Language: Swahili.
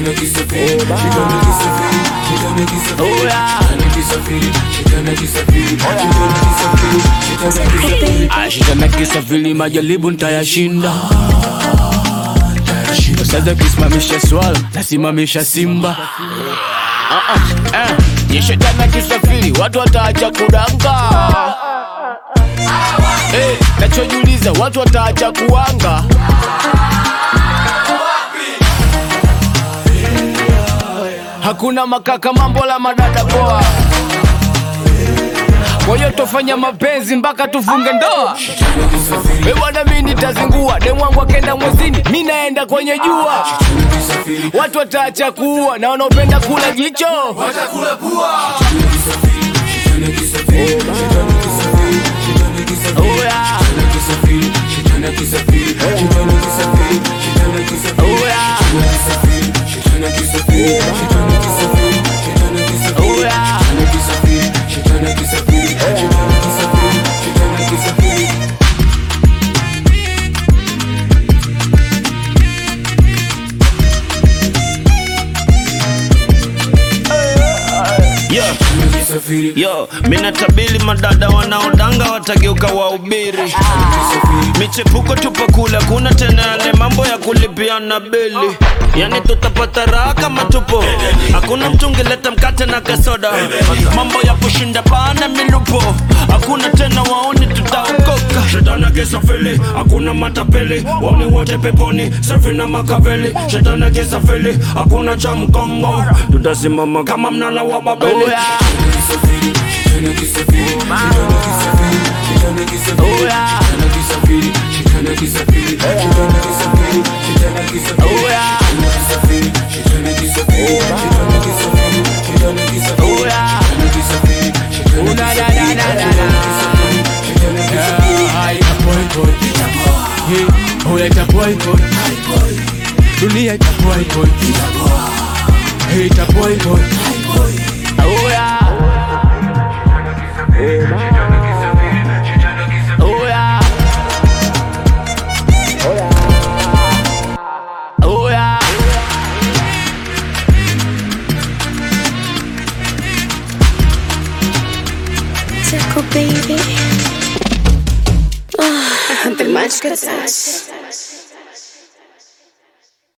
Shitana kisafiri majaribu nitayashinda. Sasa kisimamisha swala nasimamisha simba. Shitana kisafiri watu wataacha kudanga. Nachojiuliza watu wataacha kuanga. Hakuna makaka mambo la madada poa. Kwa hiyo tufanya mapenzi mpaka tufunge ndoa. Bwana mimi nitazingua, demu wangu akenda mwezini, mimi naenda kwenye jua. Watu wataacha kuua na wanaopenda kula jicho watakula pua. Yo, mina tabili madada wanaodanga watageuka wahubiri. Michepuko tupakula, kuna tena yale mambo ya kulipiana bili. Yani tutapata raha kama tupo. Hakuna mtu ngeleta mkate na kasoda. Mambo ya kushinda pana milupo. Hakuna tena waoni tutaokoka. Shetana kisafiri, hakuna matapeli. Waoni wote peponi, safi na makaveli. Shetana kisafiri, hakuna cha mkongo. Tutasimama kama mnala wa Babeli. Dunia itaboy boy. Hey itaboy boy. Oh yeah. Oh yeah. Oh yeah. Tickle baby. Oh, the much good touch.